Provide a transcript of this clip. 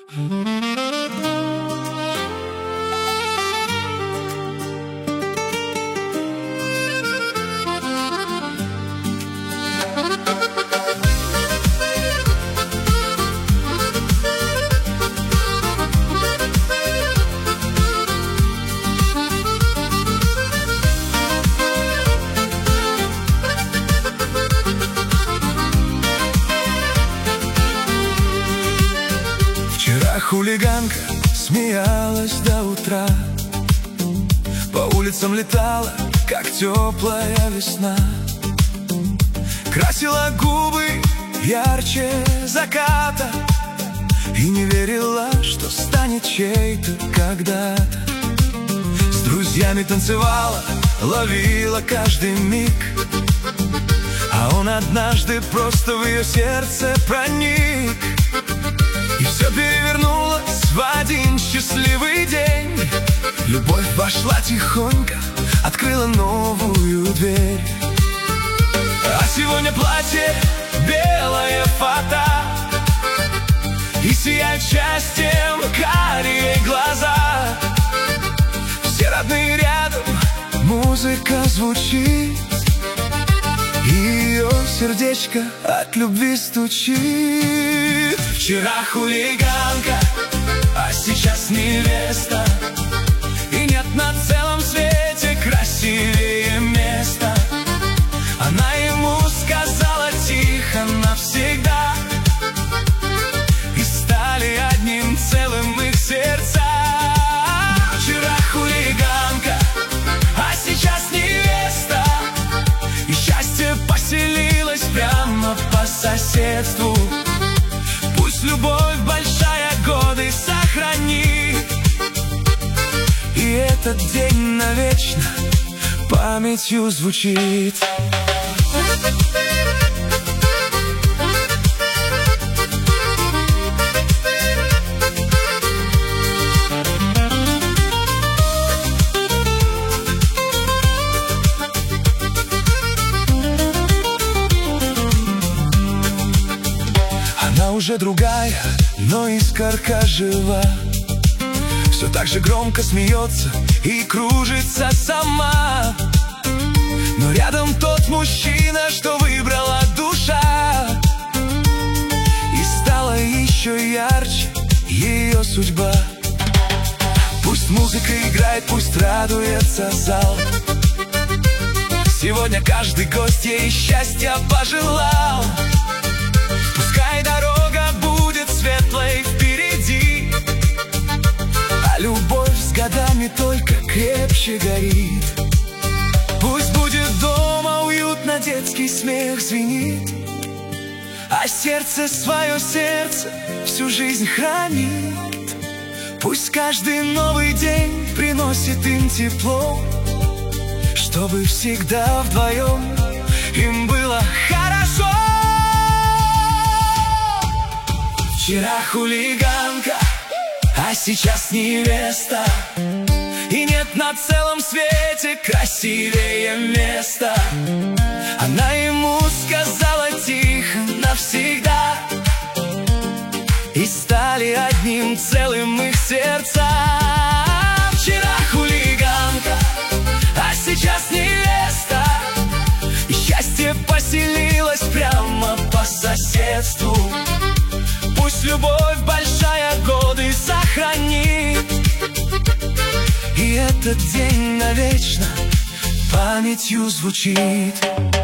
Хулиганка смеялась до утра, по улицам летала, как теплая весна, красила губы ярче заката и не верила, что станет чьей-то когда-то. С друзьями танцевала, ловила каждый миг, а он однажды просто в ее сердце проник. И все перевернулось в один счастливый день. Любовь вошла тихонько, открыла новую дверь. А сегодня платье белое фата, и сияют счастьем карие глаза. Все родные рядом, музыка звучит, и ее сердечко от любви стучит. Вчера хулиганка, а сейчас невеста, и нет на целом свете красивее места. Она ему сказала тихо навсегда, и стали одним целым их сердца. Вчера хулиганка, а сейчас невеста, и счастье поселилось прямо по соседству. Пусть любовь большая годы сохранит, и этот день навечно памятью звучит. Уже другая, но искорка жива, все так же громко смеется и кружится сама. Но рядом тот мужчина, что выбрала душа, и стала еще ярче ее судьба. Пусть музыка играет, пусть радуется зал, сегодня каждый гость ей счастья пожелал. Пускай дорога будет светлой впереди, а любовь с годами только крепче горит. Пусть будет дома уютно, детский смех звенит, а сердце свое сердце всю жизнь хранит. Пусть каждый новый день приносит им тепло, чтобы всегда вдвоем им было хорошо. Вчера хулиганка, а сейчас невеста, и нет на целом свете красивее места. Она ему сказала тихо навсегда, и стали одним целым их сердца. Вчера хулиганка, а сейчас невеста, и счастье поселилось прямо по соседству. Пусть любовь большая годы сохранит, и этот день навечно памятью звучит.